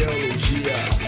teologia.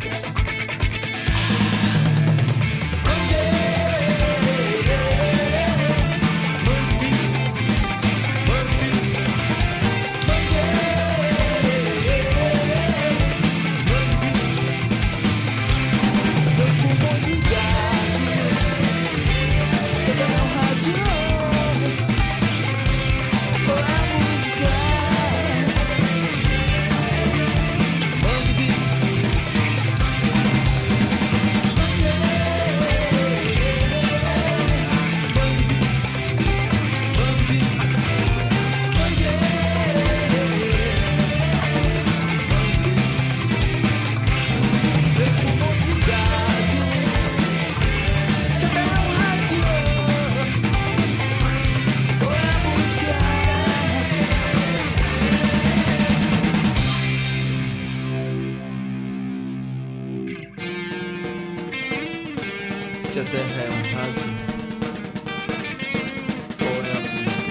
Se a terra é um rádio, qual é a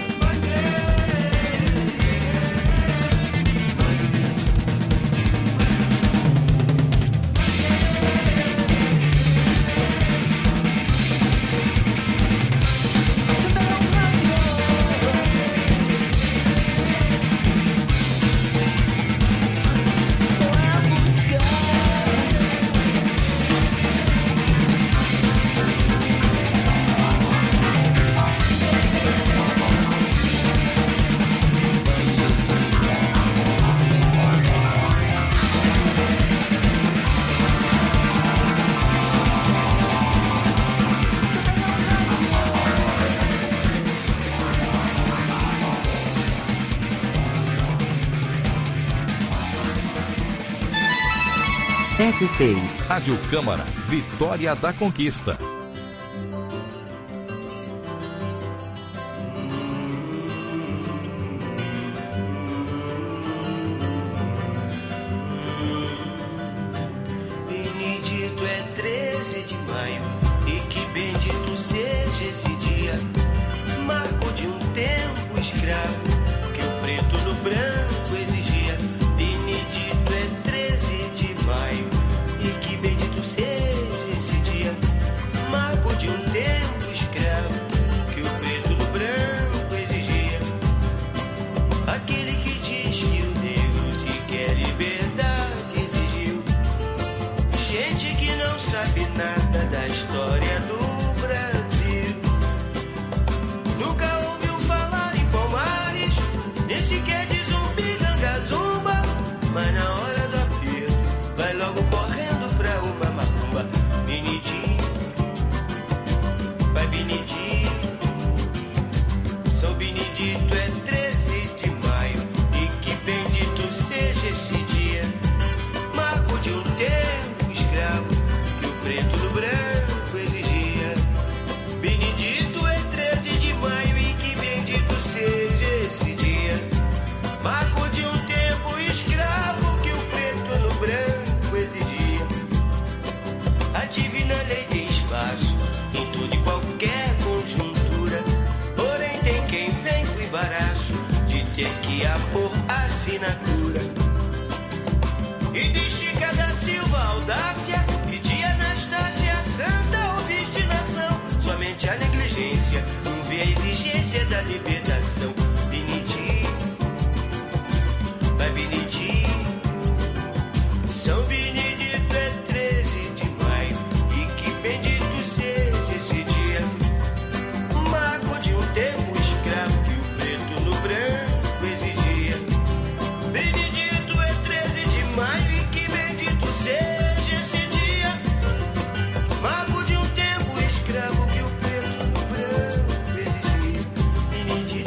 S6 Rádio Câmara, Vitória da Conquista. Benedito é 13 de maio, e que bendito seja esse dia, marco de um tempo escravo, que o preto no branco exigia. Benedito é 13 de maio, e que bendito seja esse dia, marco de um tempo escravo, que o preto no branco exigia. Aquele que diz que o negro se quer liberdade exigiu. Gente que não sabe nada da história do Brasil, nunca ouviu falar em Palmares, nem sequer de Zumbi, Ganga, Zumba, mas na hora do aperto vai logo correndo pra uma macumba. Benedito, vai Benedito, São Benedito é 13 de maio, e que bendito seja esse dia, marco de um tempo escravo, que o preto do branco exigia. Benedito é 13 de maio, e que bendito seja esse dia, marco de um tempo escravo, que o preto no branco exigia. A divina lei tem espaço em tudo e qualquer conjuntura, porém tem quem vem com o embaraço de ter que apor assinatura. E de Chica da Silva, audácia, e de Anastácia, santa obstinação, somente a negligência não vê a exigência da libertação. Benedito, vai Benedito, São Benedito é 13 de maio, e que bendito seja esse dia, marco de um tempo escravo, que o preto no branco exigia. Benedito é 13 de maio, e que bendito seja esse dia, marco de um tempo escravo, que o preto no branco exigia. Benedito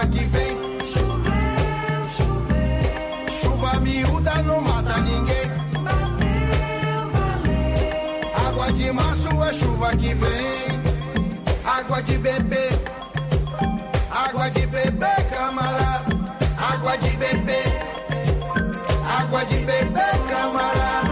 chuva que vem. Choveu, choveu. Chuva miúda não mata ninguém. Valeu, valeu. Água de março é chuva que vem. Água de beber. Água de beber, camarada. Água de beber. Água de beber, camarada.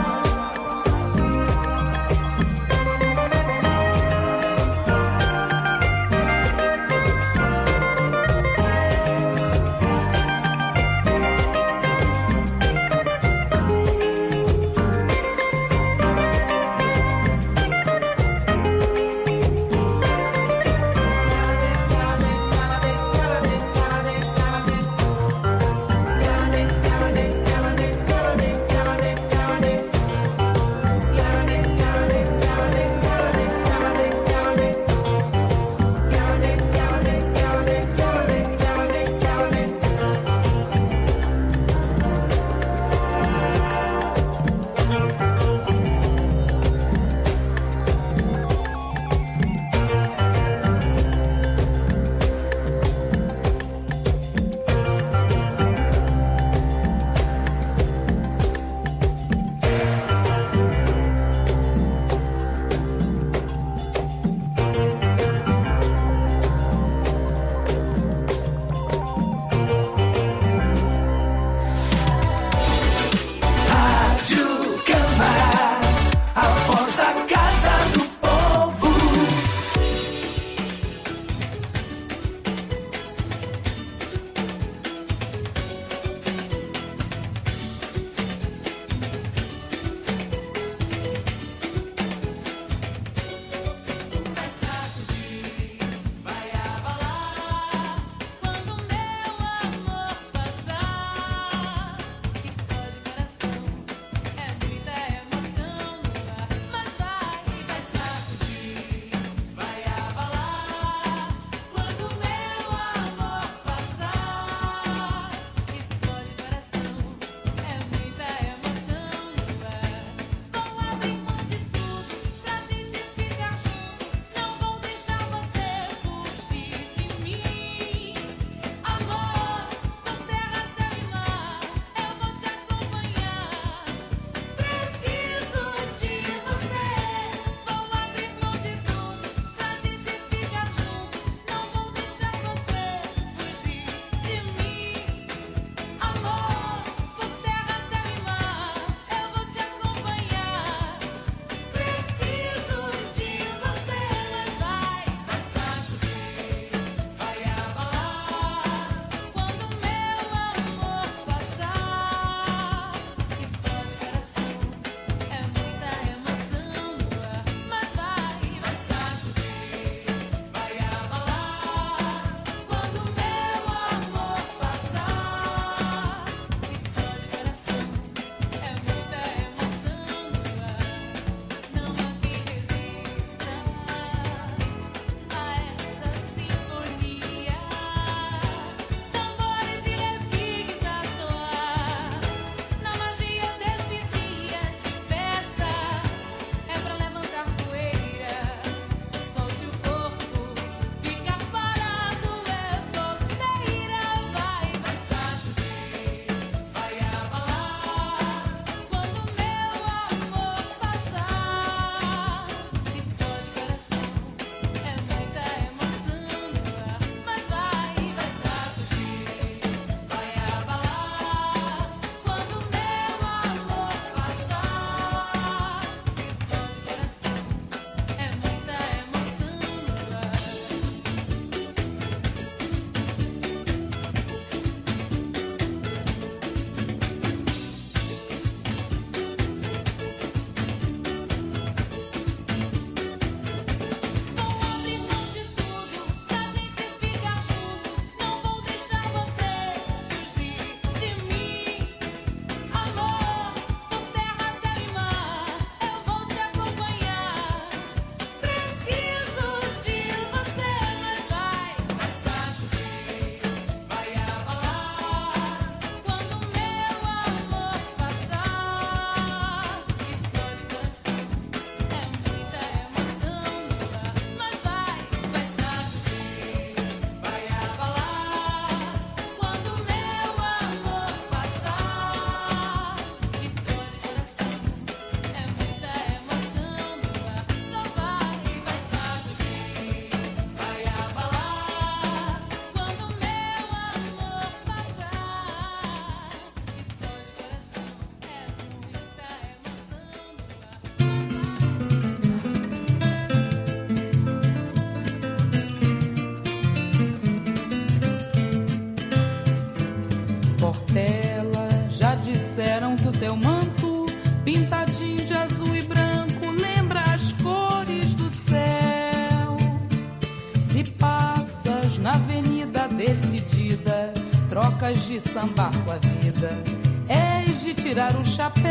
Portela, já disseram que o teu manto, pintadinho de azul e branco, lembra as cores do céu. Se passas na avenida decidida, trocas de sambar com a vida, és de tirar o chapéu.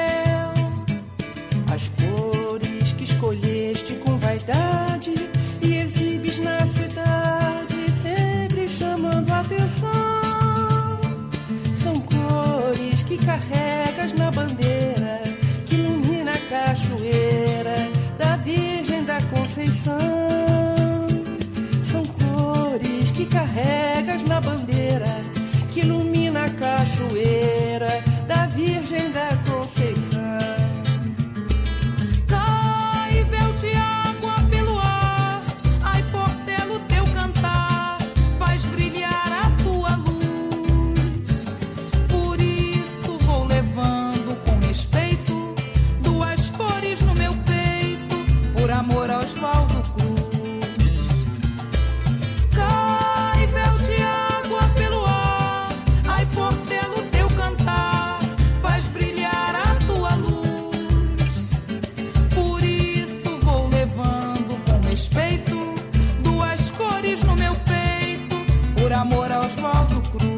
As cores que escolheste com vaidade e exibes na cidade, sempre chamando atenção. São cores que carregas na bandeira que ilumina a cachoeira da Virgem da Conceição. São cores que carregas na bandeira que ilumina a cachoeira da Virgem da Conceição. Cai véu de água pelo ar, ai Portela, o teu cantar faz brilhar a tua luz. Por isso vou levando com respeito duas cores no meu peito, por amor a Oswaldo Cruz. Cai véu de água pelo ar, ai Portela, o teu cantar faz brilhar a tua luz. Por isso vou levando com respeito duas cores no meu peito, por amor a Oswaldo Cruz.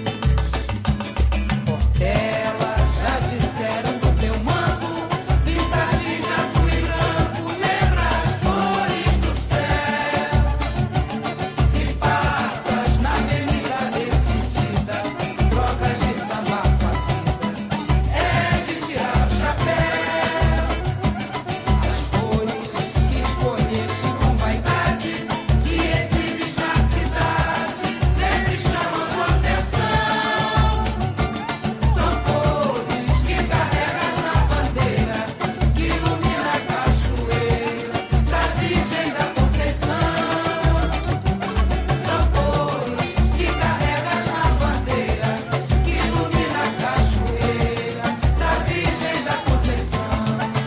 Portela, já disseram do teu manto, pintadinho de azul e branco, lembra as cores do céu. Se passas na avenida decidida, trocas de sambar com a vida, és de tirar o chapéu. As cores que escolheste com vaidade, que exibes na cidade, sempre chamando atenção. São cores que carregas na bandeira que ilumina a cachoeira da Virgem da Conceição. São cores que carregas na bandeira que ilumina a cachoeira da Virgem da Conceição.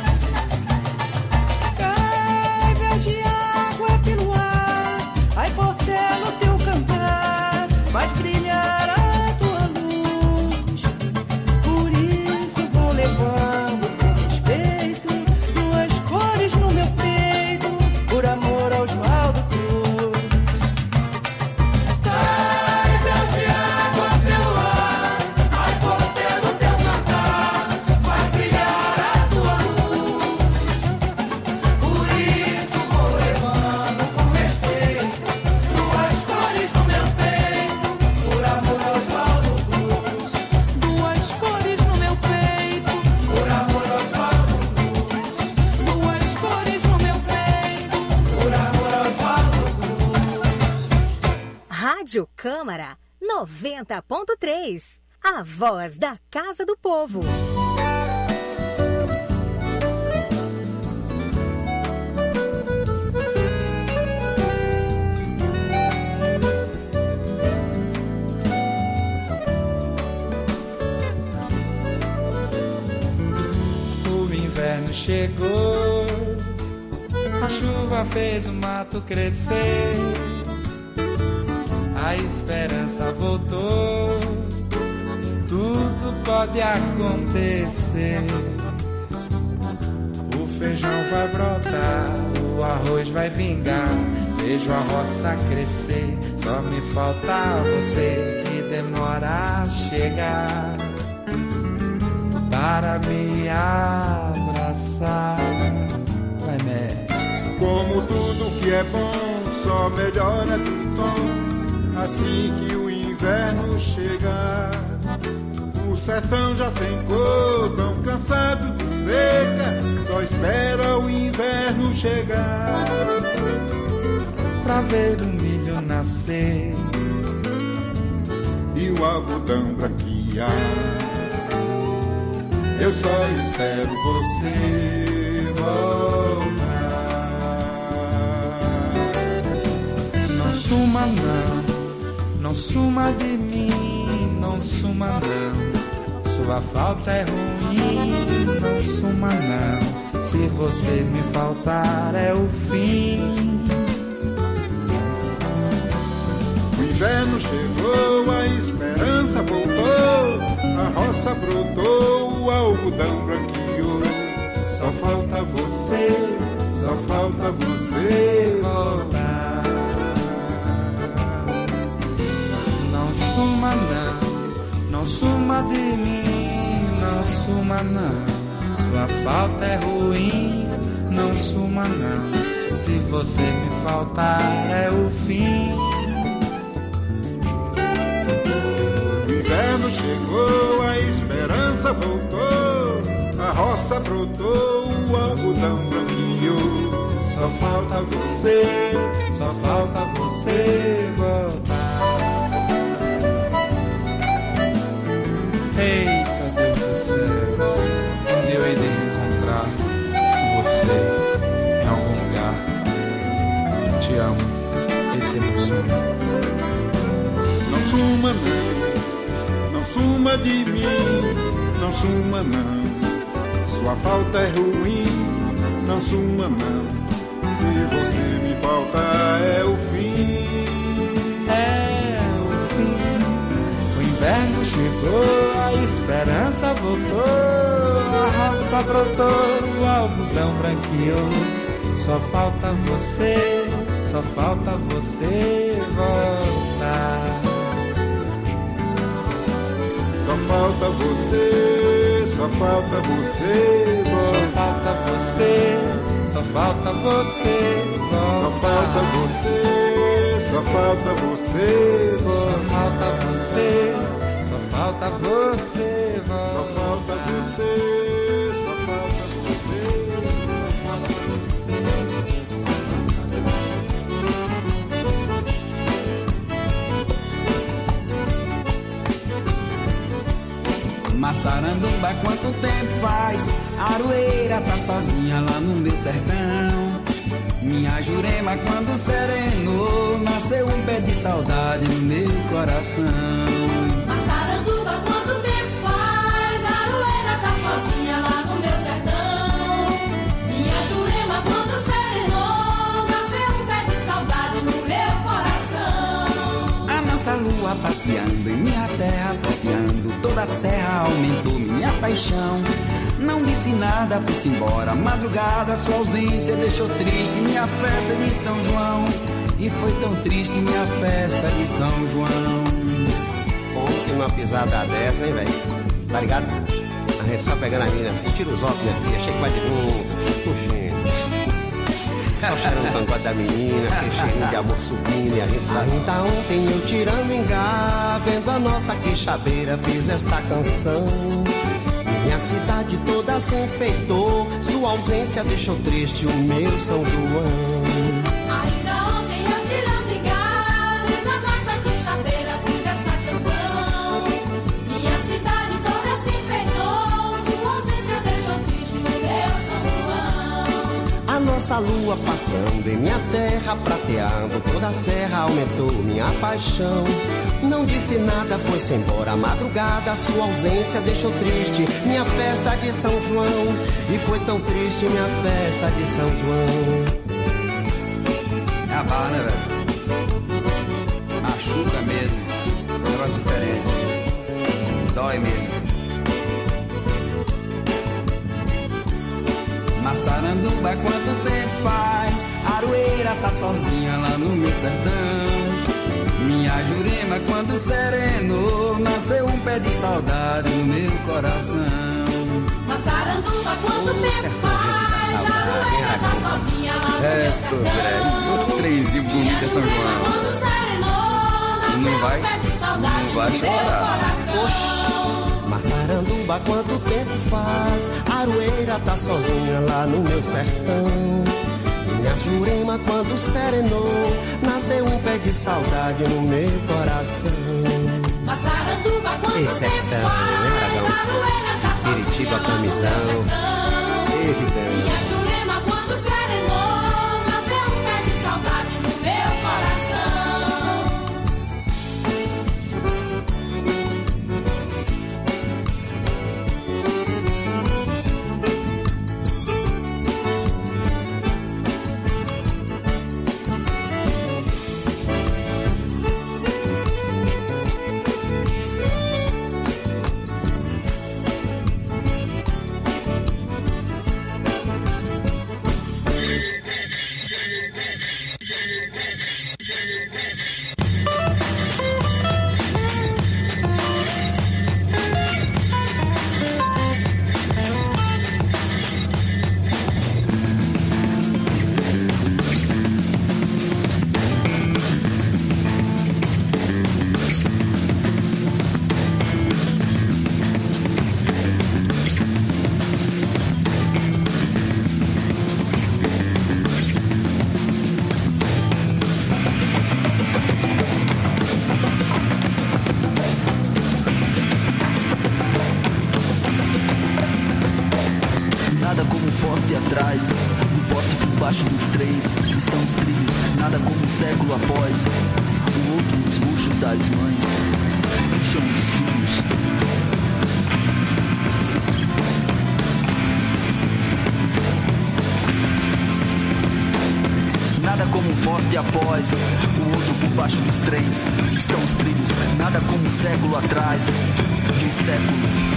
Carga de água pelo ar, ai Portela, o teu cantar faz brilhar a tua luz. Por isso vou levando com respeito duas cores no meu peito, por amor a Oswaldo Cruz. Cai véu de água pelo ar, ai Portela, o teu cantar faz brilhar a tua luz. Por isso vou levando com respeito duas cores no meu peito, por amor a Oswaldo Cruz. Duas cores no meu peito, por amor a Oswaldo Cruz. Duas cores no meu peito, por amor a Oswaldo Cruz. Rádio Câmara 90.3. A voz da Casa do Povo. O inverno chegou, a chuva fez o mato crescer, a esperança voltou, tudo pode acontecer. O feijão vai brotar, o arroz vai vingar, vejo a roça crescer, só me falta você que demora a chegar para me abraçar. Vai, mestre. Como tudo que é bom só melhora de tom assim que o inverno chegar. O sertão já sem cor, tão cansado de seca, só espera o inverno chegar Pra ver o milho nascer e o algodão branquear. Eu só espero você voltar. Não suma não, não suma de mim, não suma não. Sua falta é ruim, não suma não. Se você me faltar é o fim. O inverno chegou, a esperança esperança voltou, a roça brotou, o algodão branqueou. Só falta você, só falta você voltar. Não suma não, não suma de mim, não suma não. Sua falta é ruim, não suma não. Se você me faltar é o fim. O inverno chegou, a esperança voltou, a roça brotou, o algodão branqueou. Só falta você, só falta você voltar. Eita Deus do céu, onde eu hei de encontrar você em algum lugar. Te amo, esse é meu sonho. Não suma não, não suma de mim, não suma não. Sua falta é ruim, não suma não. Se você me faltar é o fim. É o fim. O inverno chegou, a esperança voltou, a roça brotou, o algodão branqueou. Só falta você, só falta você voltar. Só falta você, só falta você voltar. Só falta você, só falta você Só voltar. falta você, só falta você Só voltar. falta você, só falta você voltar. Só falta você, só falta você, só falta você. Massaranduba, quanto tempo faz? Aroeira tá sozinha lá no meu sertão. Minha Jurema, quando serenou, nasceu um pé de saudade no meu coração. Massaranduba, quanto tempo faz? Aroeira tá sozinha lá no meu sertão. Minha Jurema, quando serenou, nasceu um pé de saudade no meu coração. A nossa lua passeando em minha terra, prateando toda a serra, aumentou minha paixão. Não disse nada, foi-se embora. Madrugada, sua ausência deixou triste minha festa de São João. E foi tão triste minha festa de São João. Pô, que uma pisada dessa, hein, velho? Tá ligado? A gente só pegando a menina assim, tira os óculos, minha filha, chega mais de junto, puxando. Só cheirando o cangote da menina, aquele cheirinho de amor subindo e a gente tá. Ainda ontem eu tirando engá, vendo a nossa quixabeira, fiz esta canção. Minha cidade toda se enfeitou, sua ausência deixou triste o meu São João. Ainda ontem eu tirando engá, vendo a nossa quixabeira, fiz esta canção. Minha cidade toda se enfeitou, sua ausência deixou triste o meu São João. A nossa lua passeando em minha terra, prateando toda a serra, aumentou minha paixão. Não disse nada, foi-se embora. A madrugada, sua ausência deixou triste minha festa de São João. E foi tão triste minha festa de São João. É a barra, né, velho? Machuca mesmo. Um negócio diferente. Dói mesmo. Massaranduba, quanto tempo faz? Aroeira tá sozinha lá no meu sertão. Minha Jurema, quando serenou, nasceu um pé de saudade no meu coração. Massaranduba, quanto tempo sertãozinho que dá faz? saudade, Aroeira tá sozinha lá no meu sertão. O trenzinho bonito é São Minha João. Jurema, quando serenou, nasceu Não vai- um pé de saudade não vai no meu chorar. coração. Massaranduba, quanto tempo faz? Aroeira tá sozinha lá no meu sertão. Minha Jurema, quando serenou, nasceu um pé de saudade no meu coração. Massaranduba, quanto Esse é tempo tão, faz? né, Aragão? Aroeira tá sozinha Piritiba, lá no camisão. meu sertão. Evidente. Minha Jurema, quando serenou, nasceu um pé de saudade no meu coração. atrás. No poste por baixo dos trens estão os trilhos, nada como um século após. O outro, os buchos das mães deixam os filhos. Nada como um poste após, o outro por baixo dos trens estão os trilhos, nada como um século atrás de um século.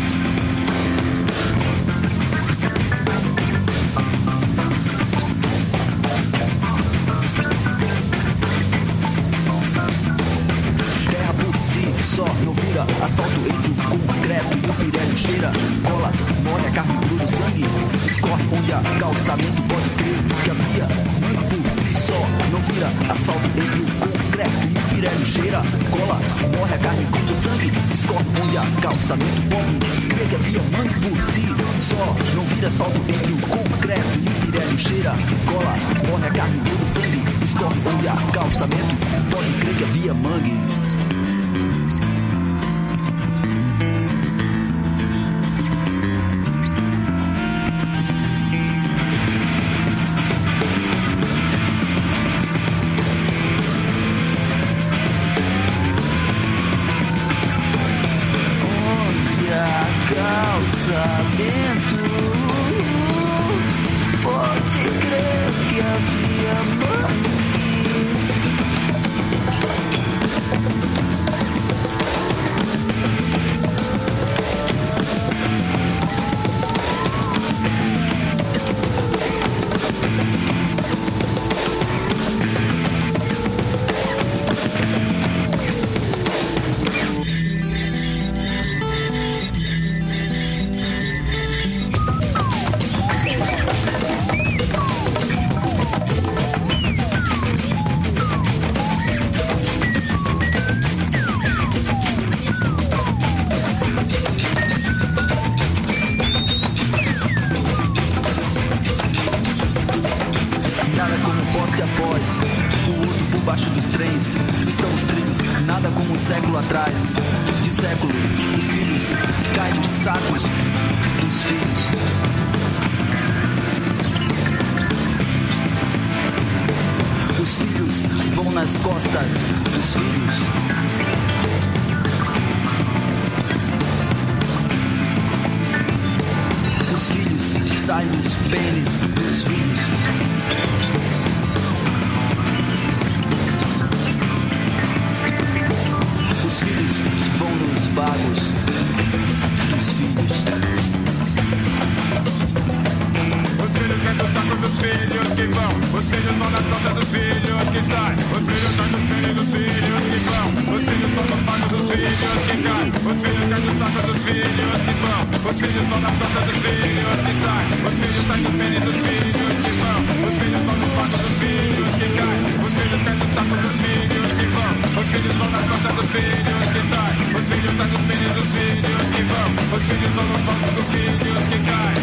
Só não vira asfalto entre o concreto e o pirelho cheira, cola, molha, a carne crua, o sangue escorre onde há calçamento. Pode crer que a via por si só não vira asfalto entre o concreto e o pirelho cheira, cola, molha, a carne crua, o sangue escorre onde há calçamento. Pode crer que a via por si só não vira asfalto entre o concreto e o pirelho cheira, cola, molha, a carne crua, o sangue escorre onde há calçamento. Pode crer que a via mangue. Pode crer que havia mangue. Atrás de um século, os filhos caem nos sacos dos filhos. Os filhos vão nas costas dos filhos. Os filhos saem dos pênis dos filhos. Os filhos vão nos bagos dos filhos. Os filhos caem nos sacos dos filhos que vão. Os filhos vão nas costas dos filhos que saem. Os filhos caem nos pênis dos filhos que vão. Os filhos vão nos bagos dos filhos que caem. Os filhos caem nos sacos dos filhos que vão. Os filhos vão nas costas dos filhos que saem. Os filhos saem nos pênis dos filhos que vão. Os filhos vão nos bagos dos filhos que caem. Os filhos caem nos sacos dos filhos que vão. Os filhos vão nas costas dos filhos que saem. Os filhos saem nos pênis dos filhos que vão. Os filhos vão nos bagos dos filhos que caem.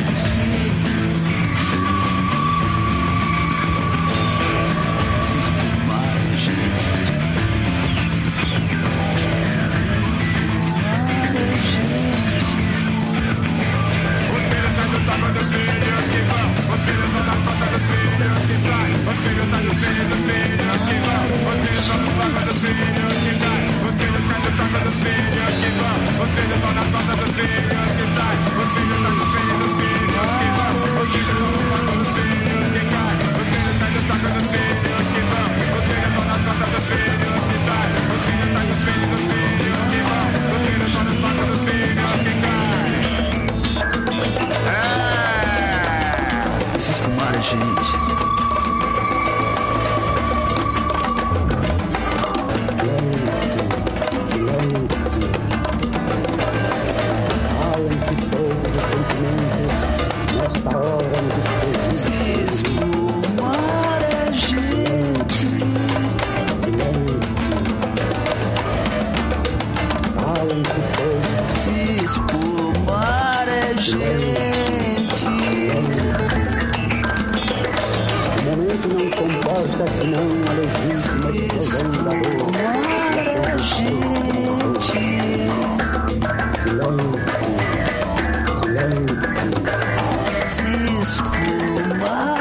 Se espumar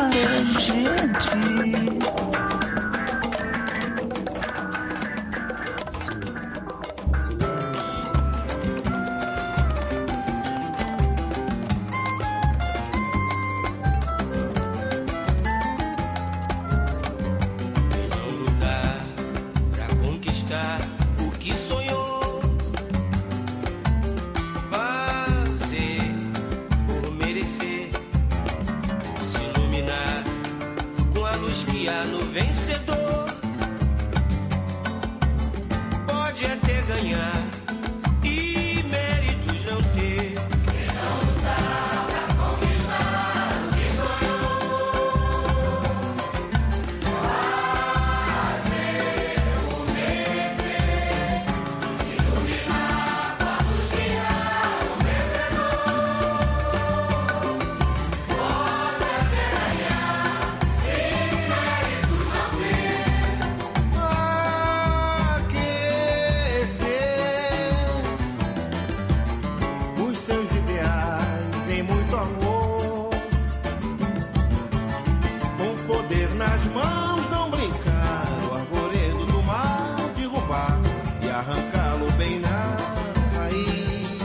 nas mãos não brincar, o arvoredo do mal derrubar e arrancá-lo bem na raiz.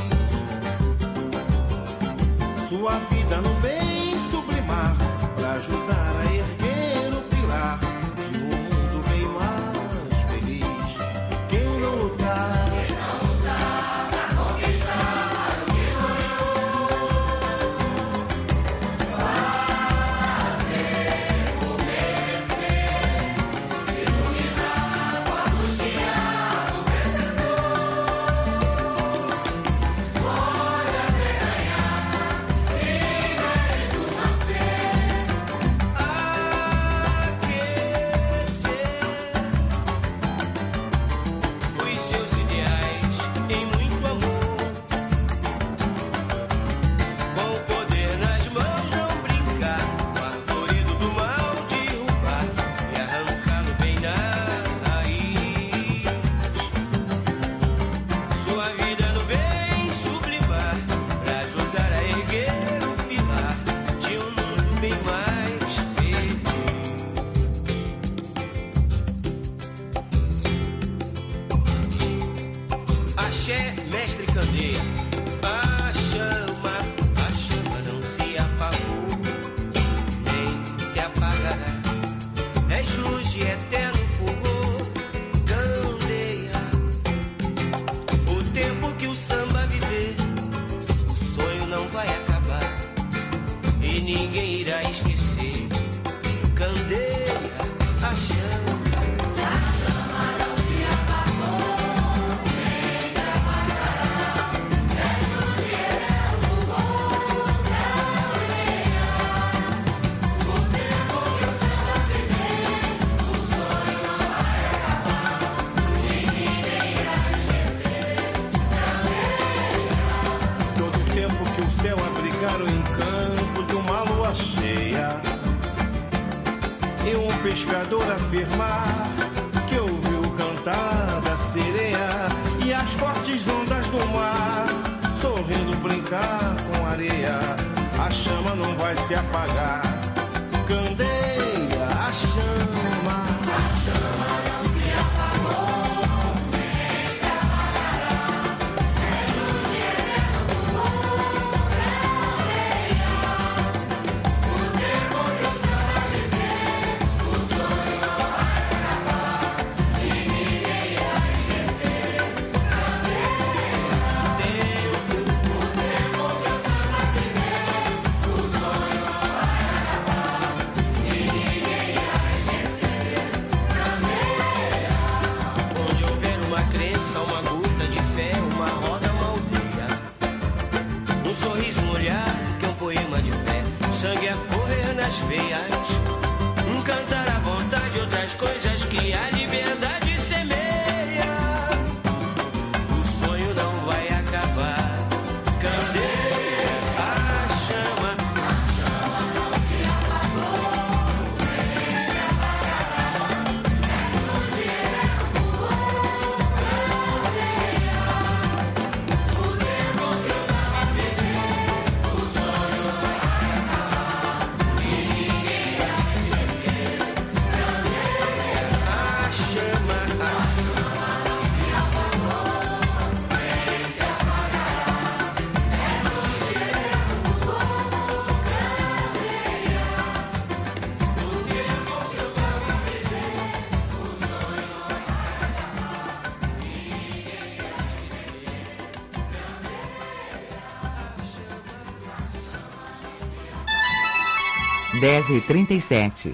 Sua vida no bem sublimar, pra ajudar a erguer o pilar de um mundo bem mais feliz. Quem não lutar pra conquistar o que sonhou, fazer o merecer, se iluminar com a luz que há do vencedor. Pode até ganhar e mérito não ter. Aquecer os seus ideais em muito amor, com o poder nas mãos não brincar, o arvoredo do mal derrubar e arrancá-lo bem na raiz. Sua vida no bem sublimar, pra ajudar a erguer o pilar de um mundo bem mais feliz. Axé, mestre Candeia, a chama não se apagou, nem se apagará. És luz de eterno fulgor, Candeia. O tempo que o samba viver, o sonho não vai acabar e ninguém irá esquecer. Candeia, a chama não se apagou, nem se apagará. És luz de eterno fulgor, Candeia. O tempo que o samba viver, o sonho não vai acabar e ninguém irá esquecer. Todo o tempo que o céu abrigar o encanto de uma lua cheia e um pescador afirmar que ouviu cantar da sereia e as fortes ondas do mar sorrindo brincar com areia, a chama não vai se apagar. Candeia, a chama não se apagou, nem se apagará. És luz de eterno fulgor, Candeia. O tempo que o samba viver, o sonho não vai acabar e ninguém irá esquecer. Candeia. O tempo que o samba viver, o sonho não vai acabar e ninguém irá esquecer. Candeia. Onde houver uma crença, uma gota de fé, uma roda, uma aldeia, um sorriso, um olhar, que é um poema de fé, sangue a correr nas veias, um cantar à vontade, outras coisas que a liberdade semeia. O sonho não vai acabar. Candeia, a chama não se apagou, nem se apagará. És luz de eterno fulgor, Candeia. O tempo que o samba viver, o sonho não vai acabar e ninguém irá esquecer. Candeia, a chama não se apagou, nem se apagará. És luz de eterno fulgor, Candeia. O tempo que o samba viver, o sonho não vai acabar e ninguém irá esquecer. Candeia, 10h37.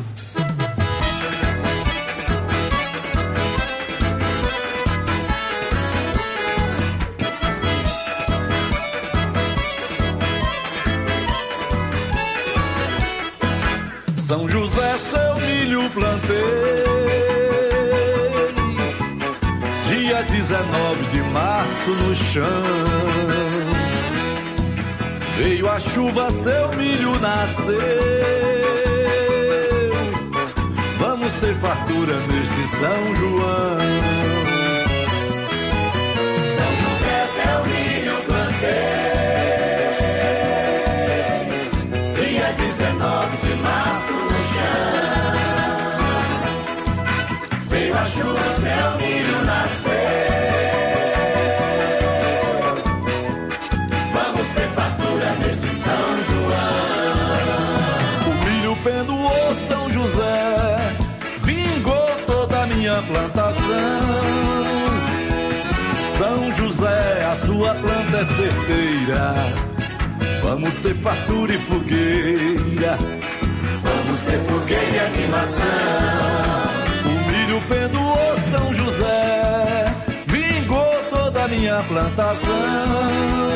São José, seu milho plantei, dia 19 de março no chão. Veio a chuva, seu milho nasceu. Vamos ter fartura neste São João. São José, seu milho plantei, dia 19 de março no chão. minha plantação. São José, a sua planta é certeira. Vamos ter fartura e fogueira. Vamos ter fogueira e animação. O milho pendoou São José, vingou toda a minha plantação.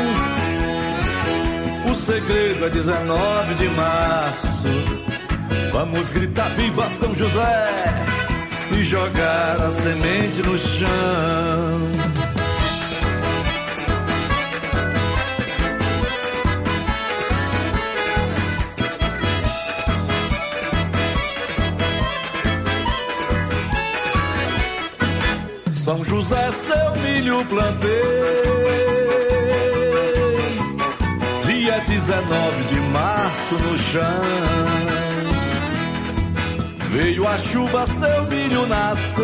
O segredo é 19 de março. Vamos gritar viva São José e jogar a semente no chão. São José, seu milho plantei, dia 19 de março no chão. Veio a chuva, seu milho nascer.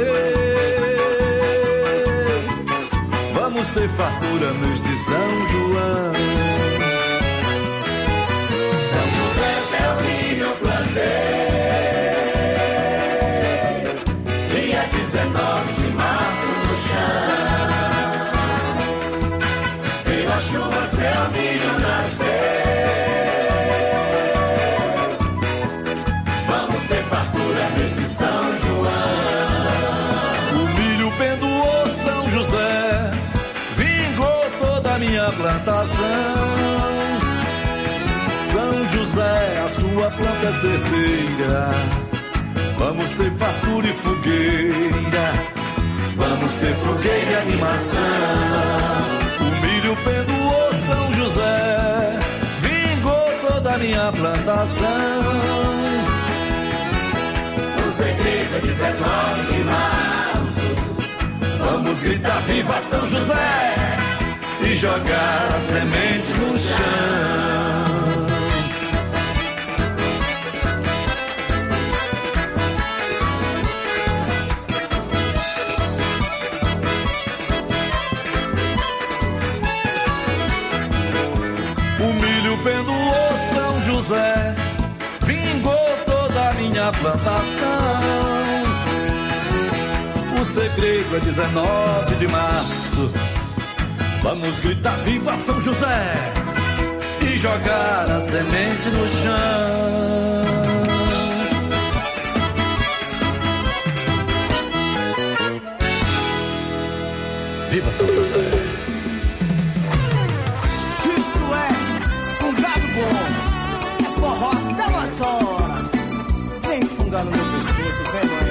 Vamos ter fartura neste São João. São José, seu milho plantei, dia 19 de março no chão. Veio a chuva, seu milho nascer. Vamos ter fartura neste São João. O milho pendoou São José, vingou toda a minha plantação. São José, a sua planta é certeira. Vamos ter fartura e fogueira. Vamos ter fogueira e animação. O milho pendoou São José, vingou toda a minha plantação. O segredo é 19 de março. Vamos gritar viva São José e jogar a semente no chão. O milho pendoou São José, vingou toda a minha plantação. O segredo é 19 de março. Vamos gritar viva São José e jogar a semente no chão. Viva São José. Isso é fungado bom, é forró da vassoura. Vem fungar no meu pescoço, vem mãe.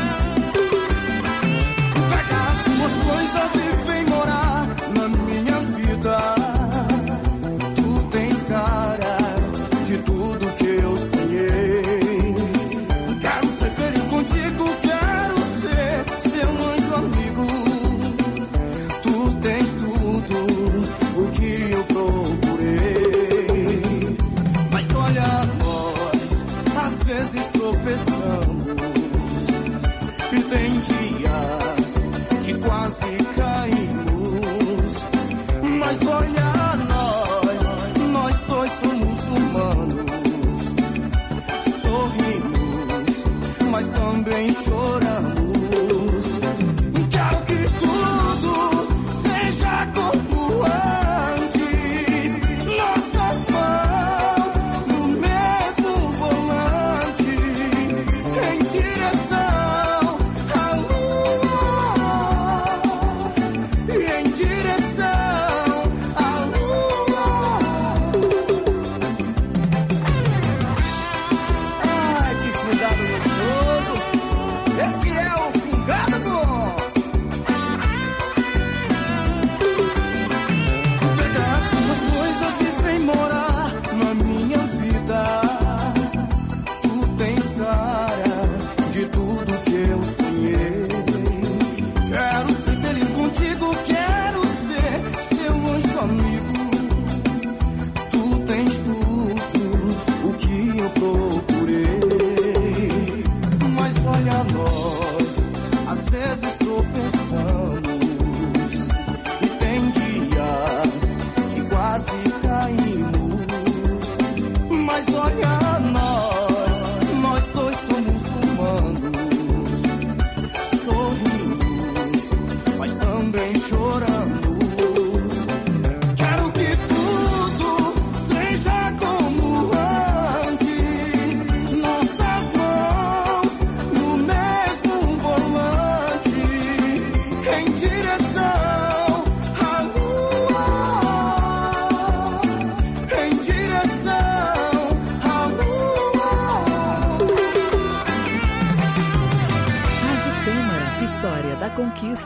Pega as suas coisas e vem morar na minha vida. Tu tens cara de tudo que eu sonhei.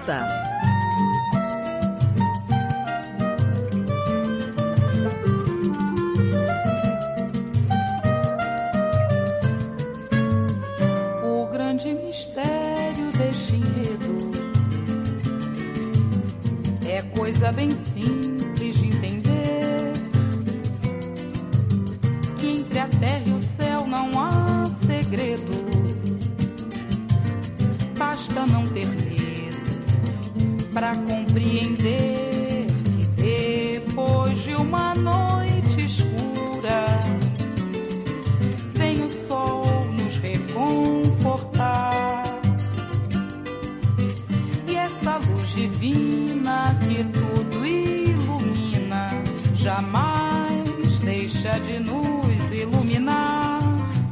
volta. O grande mistério deste enredo é coisa bem simples de entender, que entre a terra e o céu não há segredo. Basta não ter medo pra compreender que depois de uma noite escura vem o sol nos reconfortar. E essa luz divina que tudo ilumina jamais deixa de nos iluminar.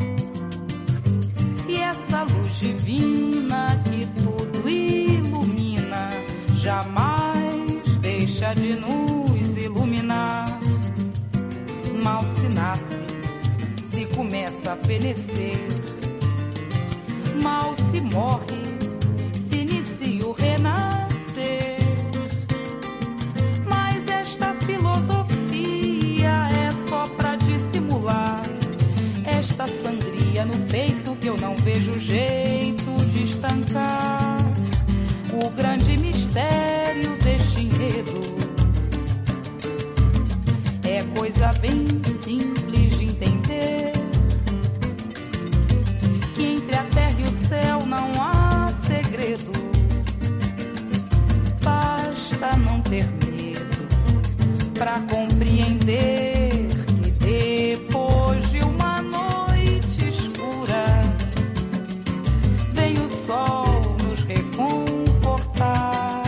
E essa luz divina que tudo ilumina jamais deixa de nos iluminar. Mal se nasce, se começa a fenecer. Mal se morre, se inicia o renascer. Mas esta filosofia é só pra dissimular esta sangria no peito que eu não vejo jeito de estancar. O grande mistério deste enredo é coisa bem simples de entender, que entre a terra e o céu não há segredo. Basta não ter medo pra compreender que depois de uma noite escura vem o sol nos reconfortar.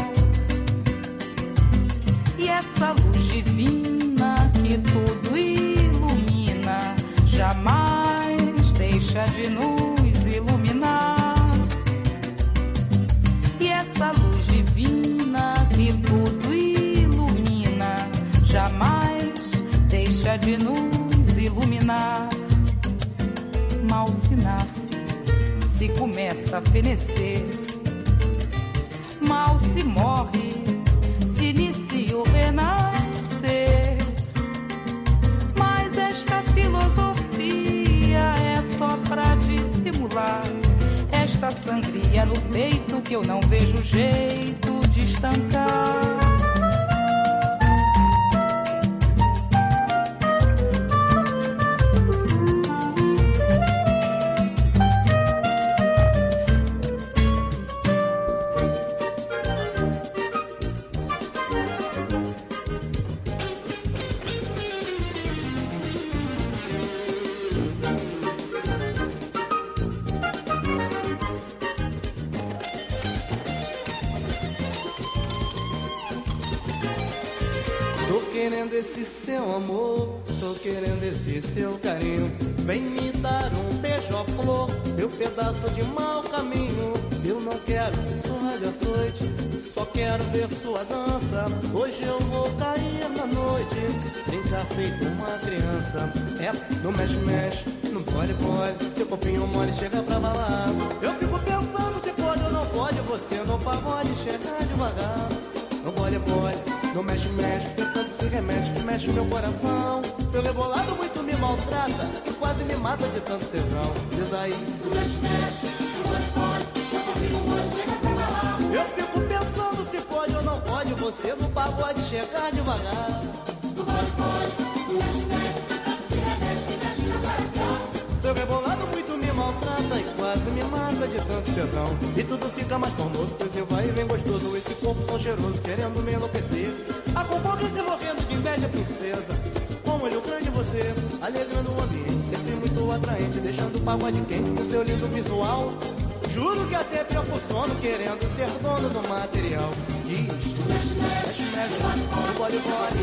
E essa luz divina que tudo ilumina jamais deixa de nos iluminar. E essa luz divina que tudo ilumina jamais deixa de nos iluminar. Mal se nasce, se começa a fenecer. Mal se morre, se inicia o renascer. Mas esta filosofia é só pra dissimular esta sangria no peito que eu não vejo jeito de estancar. Tô querendo esse seu amor, tô querendo esse seu carinho. Vem me dar um beija-flor, meu pedaço de mau caminho. Eu não quero surra de açoite, só quero ver sua dança. Hoje eu vou cair na noite, brincar feito uma criança. É, no mexe-mexe, no pode-pode, seu copinho mole chega pra balar. Eu fico pensando se pode ou não pode, você no pagode chega devagar. No pode-pode, no mexe-mexe, seu tanto se remete que mexe meu coração. Seu rebolado muito me maltrata e quase me mata de tanto tesão. Diz aí, no mexe-mexe, no pode-pode, seu copinho mole chega pra balar. Eu fico pensando se pode ou não pode, você no pagode chegar devagar. No pode-pode, no mexe-mexe, seu tanto se remete que mexe meu coração. Seu rebolado muito me maltrata e quase me mata de tanto tesão. E tudo fica mais formoso, pois eu vai e vem gostoso. Esse corpo tão cheiroso, querendo me enlouquecer. A concorrência morrendo de inveja, princesa. Com um olho grande você, alegrando o ambiente. Sempre muito atraente, deixando o pagode quente com seu lindo visual. Juro que até perco o sono, querendo ser dono do material. Diz, mexe, mexe, mexe, no pode-pode.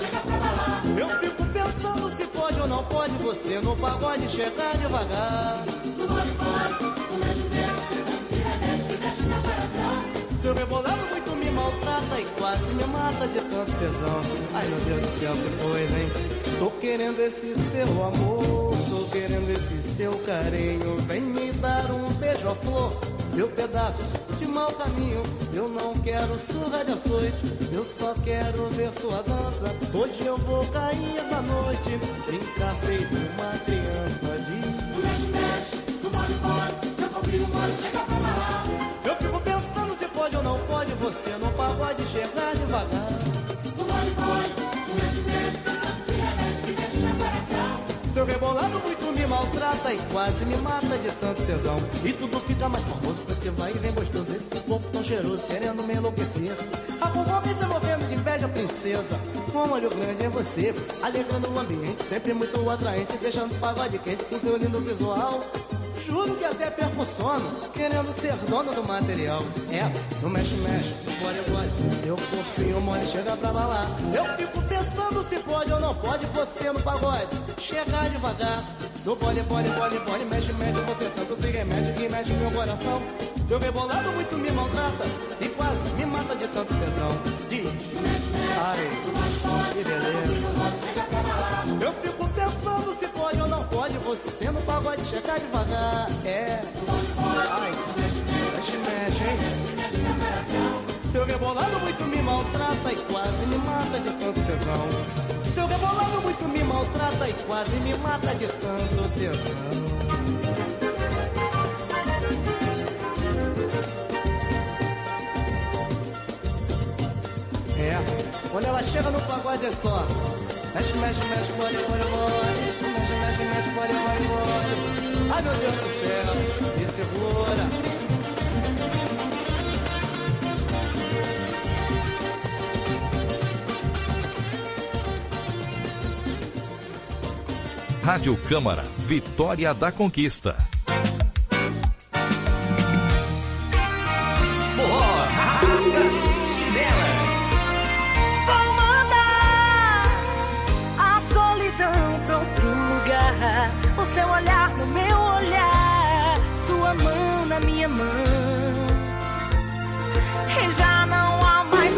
Eu fico pensando se pode ou não pode, você no pagode chegar devagar. No pode-pode, no mexe-mexe, se remexe, que mexe meu coração. Seu rebolado muito me maltrata e quase me mata de tanto tesão. Ai meu Deus do céu, que foi, hein? Tô querendo esse seu amor, tô querendo esse seu carinho. Vem me dar um beija-flor, meu pedaço de mau caminho. Eu não quero surra de açoite, eu só quero ver sua dança. Hoje eu vou cair da noite, brincar feito uma criança de... Do mole, seu copinho mole, chega pra lá. Eu fico pensando se pode ou não pode você no pagode chegar devagar. Do mole, do mexe, seu canto se remexe, que mexe meu coração. Seu rebolado muito me maltrata e quase me mata de tanto tesão. E tudo fica mais famoso, você vai e vem gostoso. Esse corpo tão cheiroso, querendo me enlouquecer. A concorrência movendo de inveja, princesa. Com um olho grande em você, alegrando o ambiente, sempre muito atraente, deixando o pagode quente com seu lindo visual. Juro que até perco o sono, querendo ser dono do material. É, no mexe-mexe, no pole-pole, seu corpinho mole chega pra balar. Eu fico pensando se pode ou não pode você no pagode chegar devagar. Do pole-pole, mexe-mexe, você tanto se remete que mexe meu coração. Seu rebolado muito me maltrata e quase me mata de tanto tesão. Diz, ai, que beleza. Eu fico pensando se pode ou não pode você no pagode chegar devagar. É, ai, mexe, hein? Seu rebolado muito me maltrata e quase me mata de tanto tesão. Seu rebolado muito me maltrata e quase me mata de tanto tesão. É, quando ela chega no pagode é só mexe, pode. Mexe, pode. Ai meu Deus do céu, me segura. Rádio Câmara, Vitória da Conquista. Vou mandar a solidão pra outro lugar. O seu olhar no meu olhar, sua mão na minha mão. E já não há mais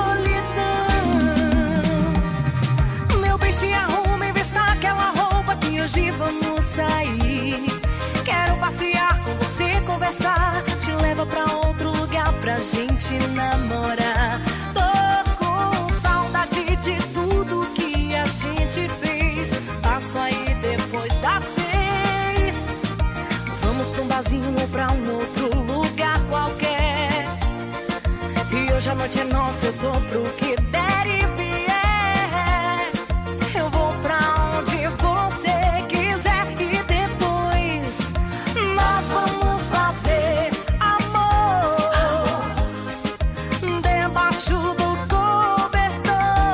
solidão. Meu bem, se arruma e vista aquela roupa que hoje vamos sair. Quero passear com você, conversar, te levo pra outro lugar pra gente namorar. Tô com saudade de tudo que a gente fez. Passo aí depois das 6. Vamos pra um barzinho ou pra um outro lugar qualquer. E hoje a noite é nossa, eu tô pro que der e vier. Eu vou pra onde você quiser e depois nós vamos fazer amor debaixo do cobertor.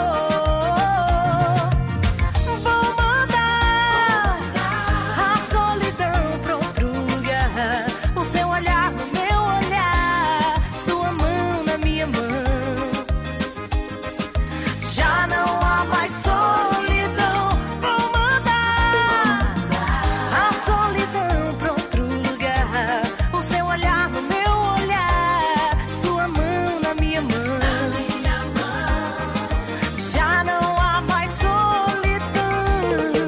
Vou mandar a solidão pra outro lugar. O seu olhar no meu olhar, sua mão na minha mão. Já não há mais solidão. Vou mandar a solidão pra outro lugar. O seu olhar no meu olhar, sua mão na minha mão. Já não há mais solidão.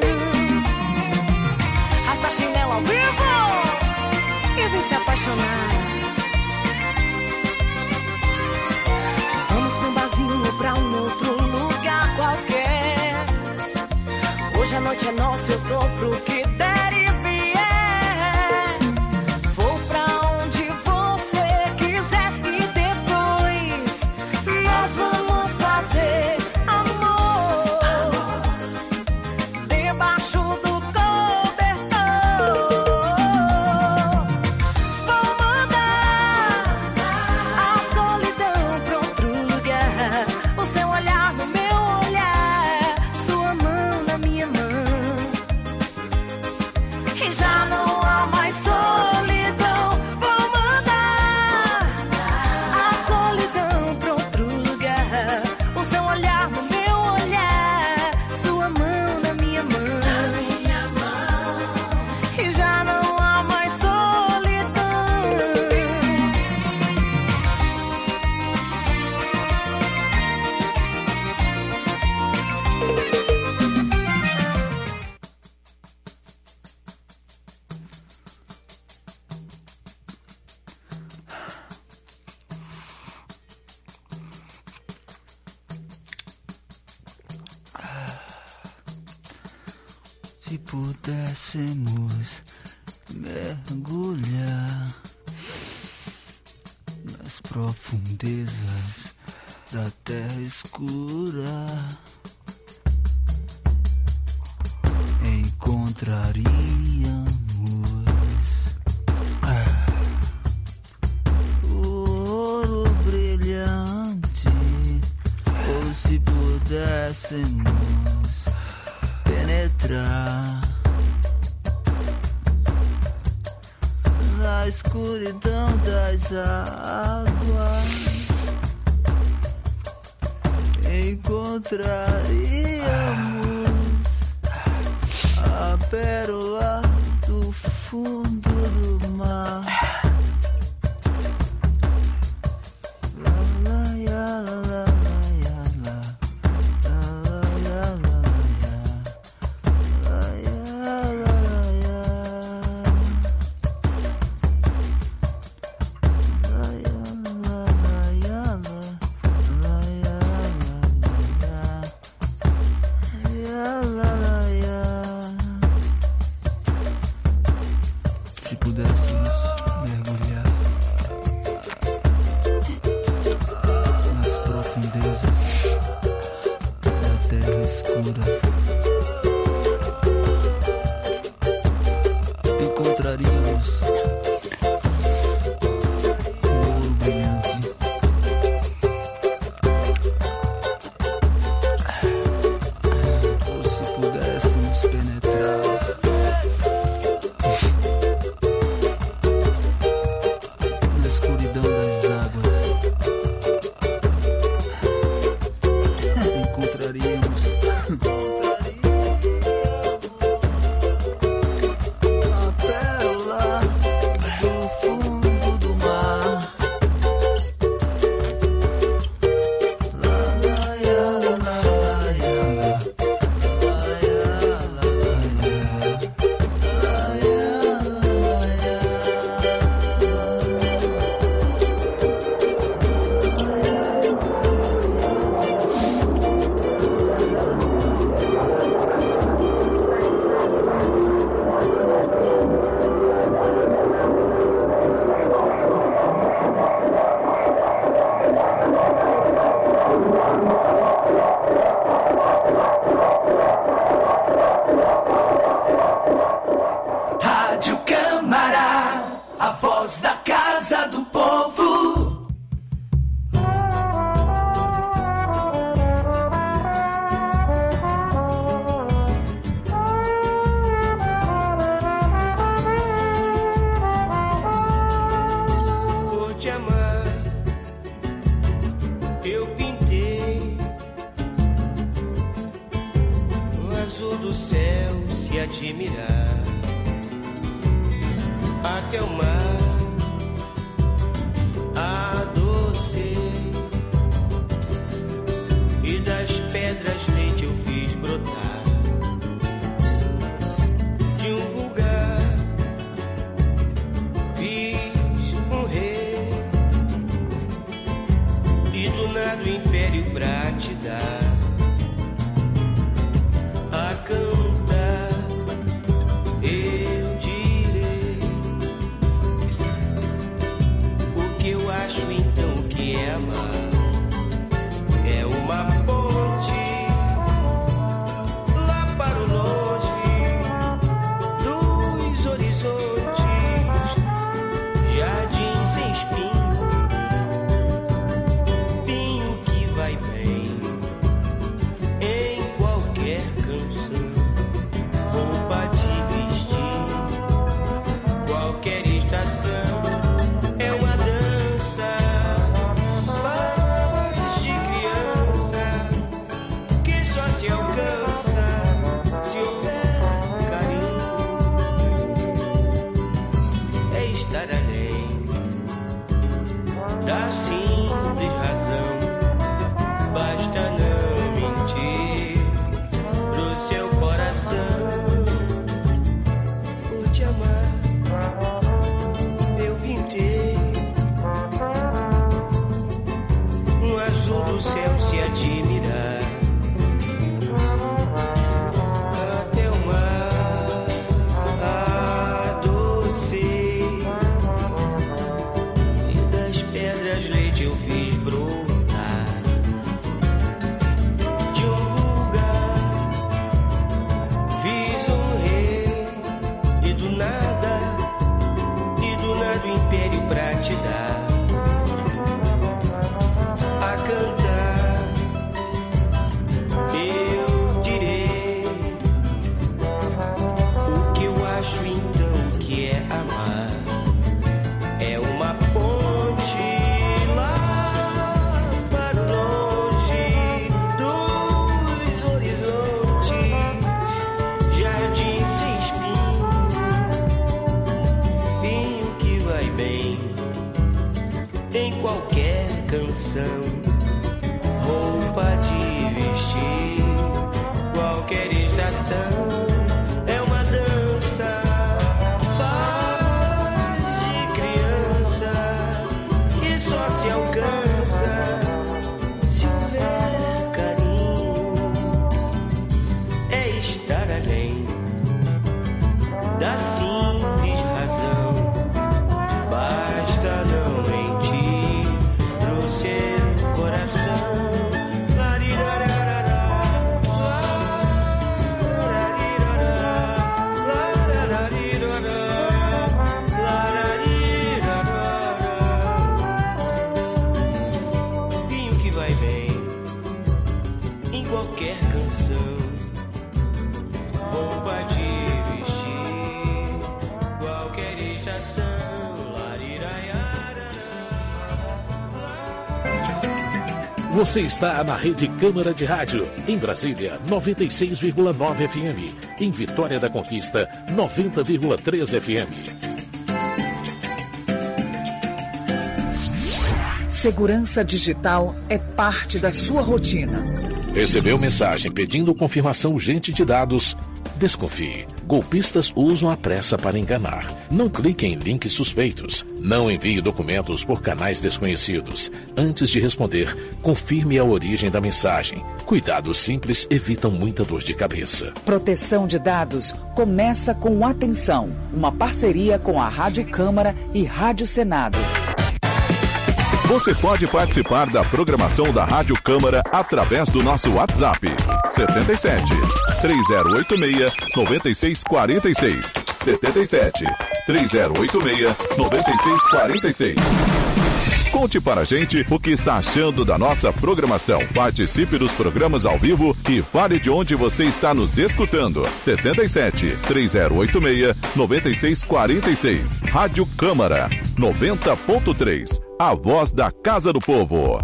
Rasta chinelo ao vivo e vem se apaixonar. Vamos pra um barzinho ou pra um outro lugar qualquer. Hoje a noite é nossa, eu tô pro que der e vier. Vou pra onde você quiser e depois nós vamos fazer amor debaixo do cobertor. Vou mandar a solidão pra outro lugar. O seu olhar no meu olhar, sua mão na minha mão. Se pudéssemos mergulhar nas profundezas da terra escura, encontraríamos o ouro brilhante. Ou se pudéssemos penetrar na escuridão das águas, encontraríamos a pérola do fundo do mar. Se pudéssemos mergulhar nas profundezas da terra escura, encontraríamos o ouro brilhante. Ou se pudéssemos penetrar na escuridão das águas, encontraríamos a pérola do fundo do mar. Rádio Câmara, a voz da Casa do Povo. Por te amar, eu pintei o azul do céu se admirar. Até o mar adocei e das pedras leite eu fiz brotar. De um vulgar fiz um rei e do nada o império pra te dar. A cantar eu direi o que eu acho então que é amar. É uma ponte lá para o longe dos horizontes, jardim sem espinho, pinho que vai bem em qualquer canção, roupa de vestir, qualquer estação. É uma dança, paz de criança, que só se alcança se houver carinho. É estar além da simples razão. Basta não mentir pro seu coração. Você está na Rede Câmara de Rádio, em Brasília, 96,9 FM. Em Vitória da Conquista, 90,3 FM. Segurança digital é parte da sua rotina. Recebeu mensagem pedindo confirmação urgente de dados? Desconfie. Golpistas usam a pressa para enganar. Não clique em links suspeitos. Não envie documentos por canais desconhecidos. Antes de responder, confirme a origem da mensagem. Cuidados simples evitam muita dor de cabeça. Proteção de dados começa com Atenção, uma parceria com a Rádio Câmara e Rádio Senado. Você pode participar da programação da Rádio Câmara através do nosso WhatsApp 77 3086 9646 77 3086 9646. Conte para a gente o que está achando da nossa programação. Participe dos programas ao vivo e fale de onde você está nos escutando. 77 3086 9646. Rádio Câmara 90.3. A voz da Casa do Povo.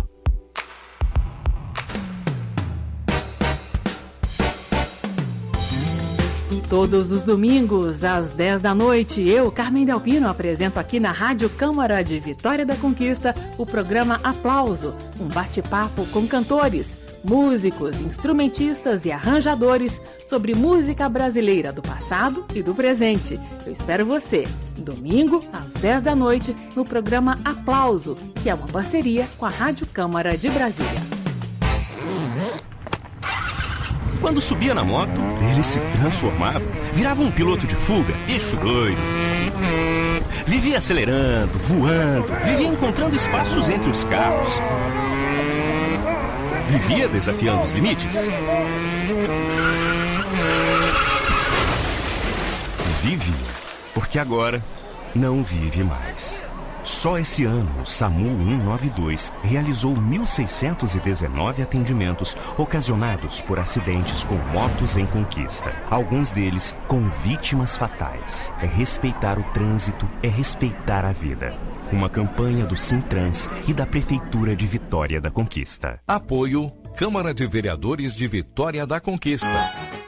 Todos os domingos, às 10 da noite, eu, Carmen Delpino, apresento aqui na Rádio Câmara de Vitória da Conquista o programa Aplauso, um bate-papo com cantores, músicos, instrumentistas e arranjadores sobre música brasileira do passado e do presente. Eu espero você, domingo, às 10 da noite, no programa Aplauso, que é uma parceria com a Rádio Câmara de Brasília. Quando subia na moto, ele se transformava, virava um piloto de fuga, bicho doido. Vivia acelerando, voando, vivia encontrando espaços entre os carros. Vivia desafiando os limites. Vive, porque agora não vive mais. Só esse ano, o SAMU 192 realizou 1.619 atendimentos ocasionados por acidentes com motos em conquista. Alguns deles com vítimas fatais. É respeitar o trânsito, é respeitar a vida. Uma campanha do Sintrans e da Prefeitura de Vitória da Conquista. Apoio Câmara de Vereadores de Vitória da Conquista.